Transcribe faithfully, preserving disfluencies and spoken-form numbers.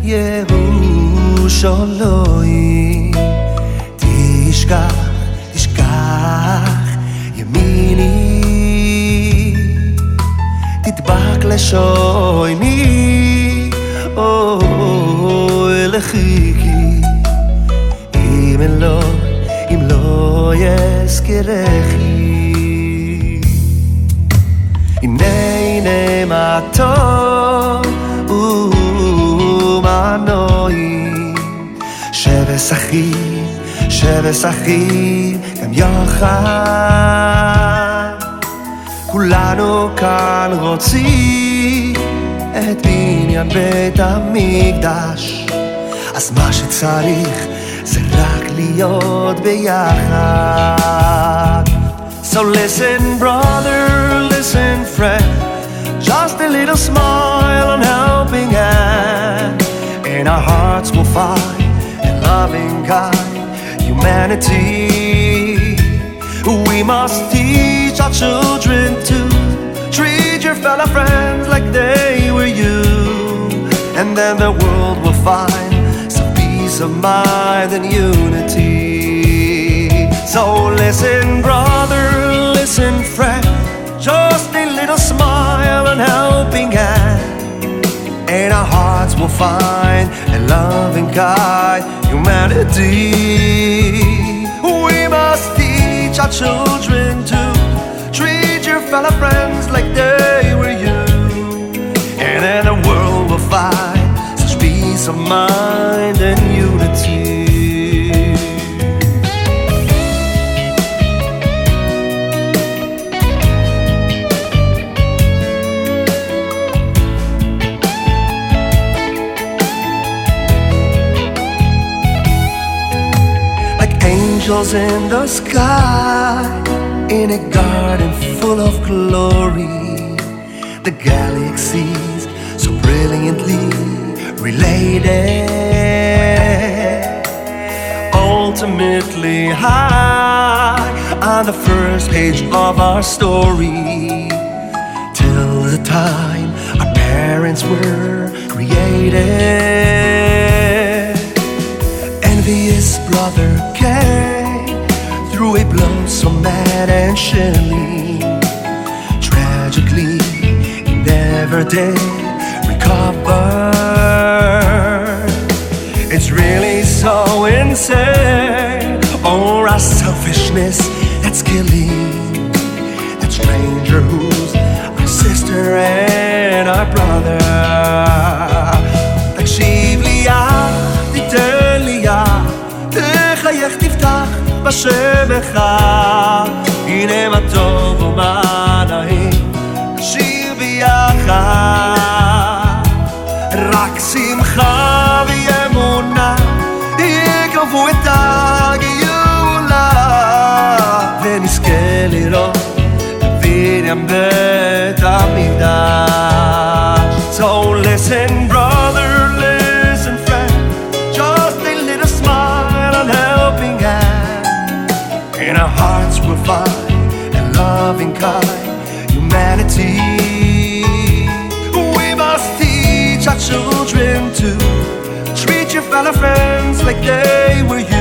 ירושלים תשכח, תשכח ימיני תדבק לשוני אוי לחיכי אם לא, אם לא יזכרכי הנה הנה מה טוב ומנועי שבשכי, שבשכי גם יוחד כולנו כאן רוצים את בניין בית המקדש אז מה שצריך זה רק להיות ביחד So listen brother, listen friend Just a little smile and helping hand And our hearts will find a loving kind humanity We must teach our children to treat your fellow friends like they were you And then the world will find some peace of mind and unity So listen brother, listen friend Just a little smile and helping hand And our hearts will find a loving kind humanity We must teach our children to treat your fellow friends like they were you And then the world will find such peace of mind and unity Angels in the sky In a garden full of glory The galaxies so brilliantly related Ultimately high On the first page of our story Till the time our parents were created Envious brother came Through a blow so mad and chilling Tragically, he never did recover It's really so insane Or our selfishness that's killing That stranger who's our sister and our brother תקשיב לי תיתן לי תחייך תפתח בשמך הנה מה טוב ומה נעים נשיר ביחד רק שמחה ואמונה יקרבו את הגאולה ונזכה לראות בבניין בית המקדש So listen brother, listen friend Just a little smile and helping hand And our hearts will find a loving kind humanity We must teach our children to treat your fellow friends like they were you